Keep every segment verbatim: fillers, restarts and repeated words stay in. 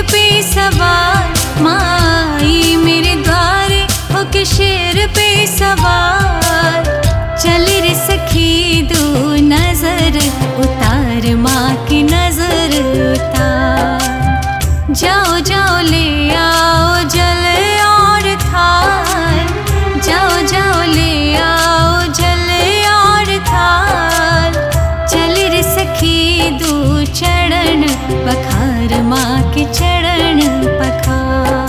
पे सवार, माई मेरे द्वारे होके शेर पे सवार। चल रे सखी दो नजर उतार, माँ की नजर उतार। जाओ जाओ ले आओ जल और थाल, जाओ जाओ ले आओ जल और थाल। चल रे सखी दो चरण पखार, माँ के चरण पखार।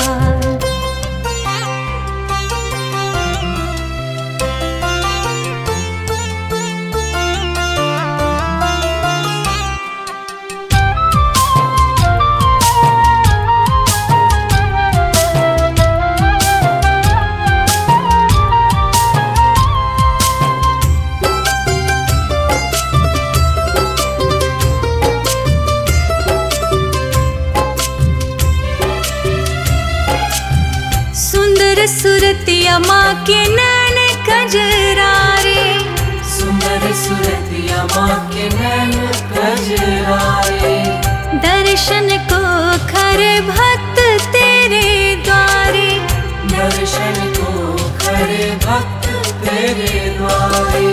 सुंदर सुरतिया माँ के नैन कजरारे, सुंदर सुरतिया माँ के नैन कजरारे। दर्शन को खरे भक्त तेरे द्वारे, दर्शन को खड़े भक्त तेरे द्वारे।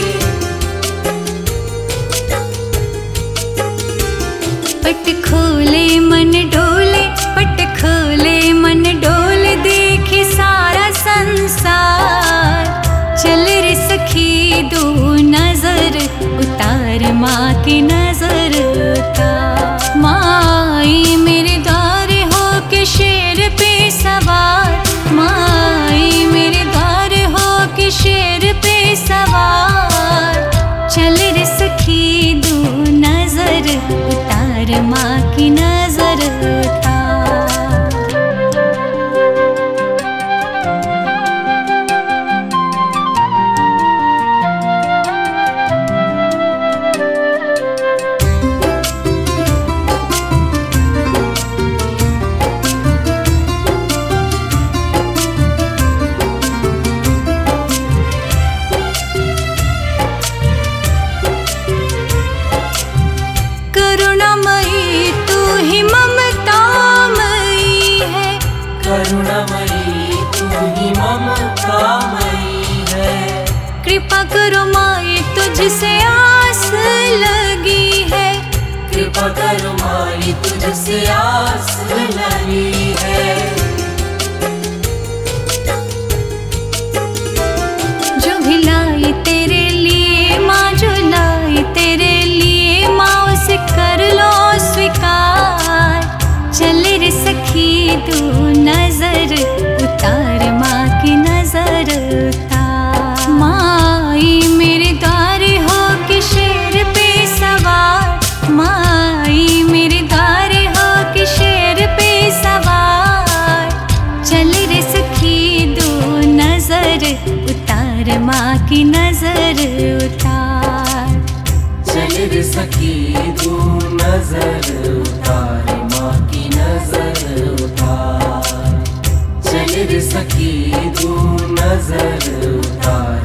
पट खोले मन डोले, पट खोले मन डोले, देखे सारा संसार। चल रे सखी दो नजर उतार, माँ की नजर उतार। माई मेरे द्वारे होके शेर पे सवार, माई मेरे द्वारे होके शेर पे सवार। चल रे सखी दो नजर उतार, माँ की नजर उतार। करुणामयी तू ही ममतामयी है, करुणामयी तू ही ममतामयी है। कृपा करो माई तुझसे आस लगी है, कृपा करो माई तुझसे आस लगी है। जो भी लाई तेरे लिए माँ, जो लाई तेरे लिए माँ, उसे कर लो स्वीकार। चल रे सखी तू नजर उतार, माँ की नजर उतार। माई मेरे द्वारे होके शेर पे सवार, माई मेरे द्वारे होके शेर पे सवार। चल रे सखी दो नजर उतार, माँ की नजर उतार। चल रे सखी दो नजर उतार, माँ की नजर उतार। चल रे सखी दो नजर उतार।